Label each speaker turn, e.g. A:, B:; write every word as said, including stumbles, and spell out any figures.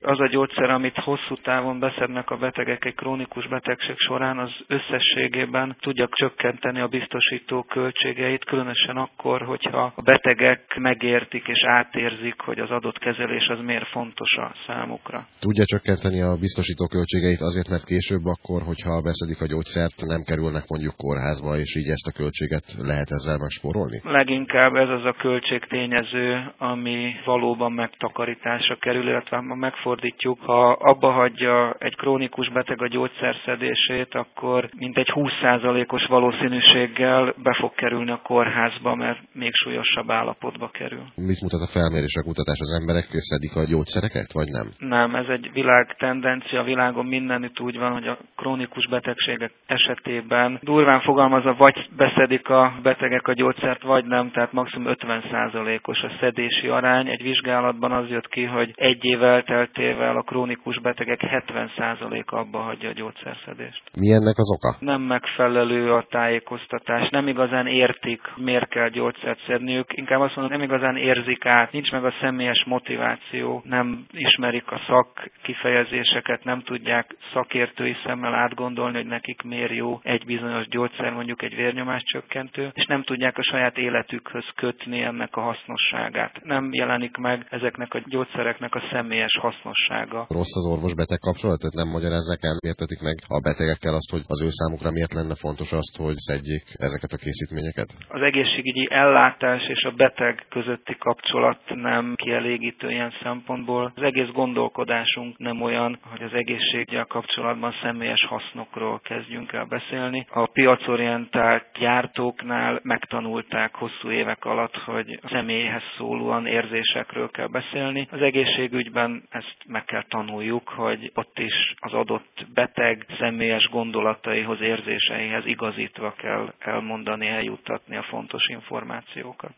A: Az a gyógyszer, amit hosszú távon beszednek a betegek egy krónikus betegség során, az összességében tudja csökkenteni a biztosító költségeit, különösen akkor, hogyha a betegek megértik és átérzik, hogy az adott kezelés az miért fontos a számukra.
B: Tudja csökkenteni a biztosító költségeit azért, mert később akkor, hogyha beszedik a gyógyszert, nem kerülnek mondjuk kórházba, és így ezt a költséget lehet ezzel megspórolni?
A: Leginkább ez az a költségtényező, ami valóban megtakarításra kerül, illetve ha megfordítjuk, ha abba hagyja egy krónikus beteg a gyógyszerszedését, akkor mintegy húsz százalékos valószínűséggel be fog kerülni a kórházba, mert még súlyosabb állapotba kerül.
B: Mit mutat a felmérés, a kutatás? Az emberek szedik a gyógyszereket, vagy nem?
A: Nem, ez egy világ tendencia, a világon mindenütt úgy van, hogy a krónikus betegségek esetében durván fogalmazva vagy beszedik a betegek a gyógyszert, vagy nem, tehát maximum ötven százalékos a szedési arány. Egy vizsgálatban az jött ki, hogy egy év elteltével a krónikus betegek hetven százaléka abba hagyja a gyógyszerszedést.
B: Mi ennek az oka?
A: Nem megfelelő a tájékoztatás, nem igazán értik, miért kell gyógyszert szedniük, inkább azt mondom, nem igazán érzik át, nincs meg a személyes motiváció, nem ismerik a szak kifejezéseket, nem tudják szakértői szemmel átgondolni, hogy nekik miért jó egy bizonyos gyógyszer, mondjuk egy vérnyomáscsökkentő, és nem tudják a saját életükhöz kötni ennek a hasznosságát. Nem jelenik meg ezeknek a gyógyszereknek a személyes hasznossága.
B: Rossz az orvos-beteg kapcsolatot, nem magyarázzák el, értetik meg a betegekkel azt, hogy az ő számukra miért lenne fontos azt, hogy szedjék ezeket a készítményeket?
A: Az egészségügyi ellátás és a beteg közötti kapcsolat nem kielégítő ilyen szempontból. Az egész gondolkodásunk nem olyan, hogy az egészségügyel kapcsolatban személyes hasznokról kezdjünk el beszélni. A piacorientált gyártóknál megtanulták hosszú évek alatt, hogy a személyhez szólóan érzésekről kell beszélni. Az egészségügyben ezt meg kell tanuljuk, hogy ott is az adott beteg személyes gondolataihoz, érzéseihez igazítva kell elmondani, eljuttatni a fontos információkat.